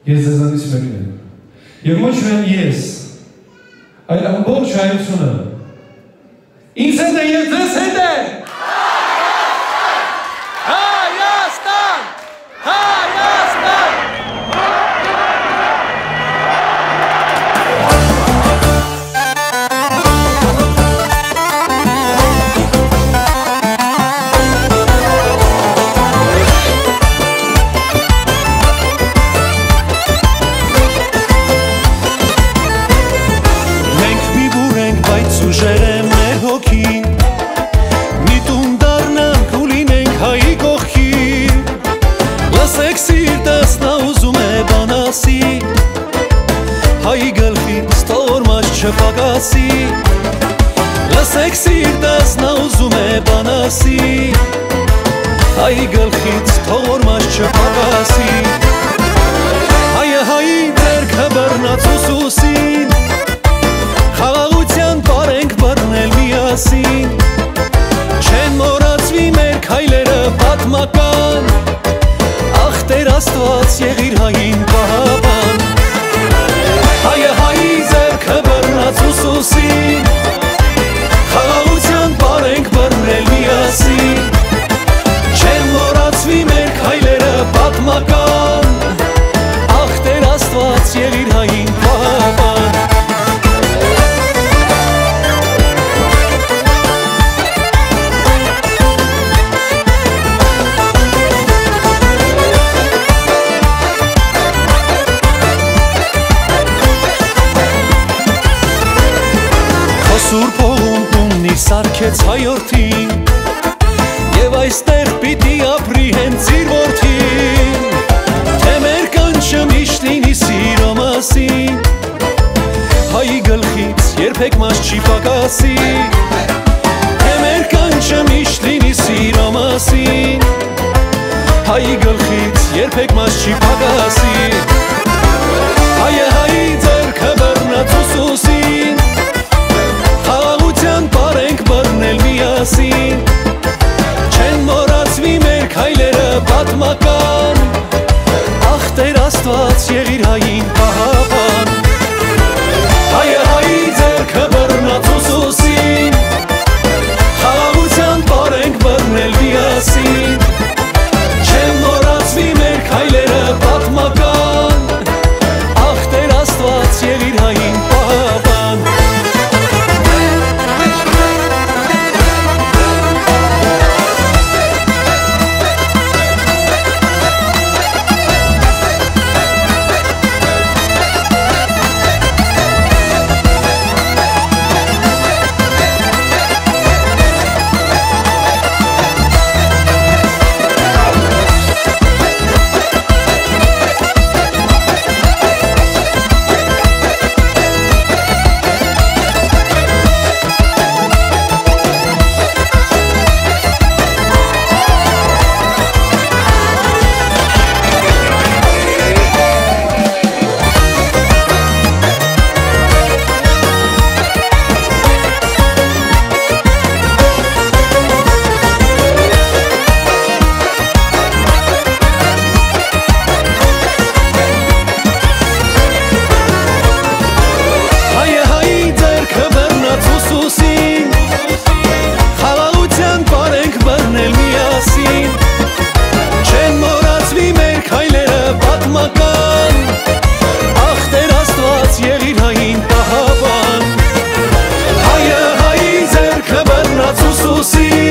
Ես ձեզանից մեկն եմ։ Եվ ոչ միայն ես, այլ ամբողջ հայությունը ինձ հետ է և ձեզ հետ է։ Հայաստան! Հայաստան! Հայի գլխից թորմաս չպագասի Լսեք սիրտս նա ուզում է բանասի Հայի գլխից թորմաս չպագասի Հայը հայի ձերքը բռնած ուսուսին Խաղաղության պարենք բռնել միասին Չեն մոռացվի մեր քայլերը պատմական Ախ Տեր Աստված եղիր հային պահապան Հայը հայի ձերքը բռնած ուսուսին Խաղաղության պարենք բռնել միասին Չեն մոռացվի մեր քայլերը պատմական Ախ Տեր Աստված եղիր հային պահապան Սուրբ հողում սարքեց հայորդին Եվ այստեղ պիտի ապրի հենց իր որդին Թե մեր կանչը միշտ լինի սիրո մասին Հայի գլխից երբեք մաս չի պակասի Թե մեր կանչը միշտ լինի սիրո մասին Հայի գլխից երբեք մաս չի պակասի Հայը հայի ձեռքը բռնած ուսուսին Խաղաղության պարենք բռնել միասին Չեն մոռացվի մեր քայլերը պատմական Ախ Տեր Աստված եղիր հային պահապան Հայը հայի ձեռքը բռնած ուսուսին Խաղաղության պարենք բռնել միասին Չեն մոռացվի մեր քայլերը պատմական Ախ Տեր Աստված եղիր հային պահապան Ախ Տեր Աստված եղիր հային պահապան Հայը հայի ձեռքը բռնած ուսուսին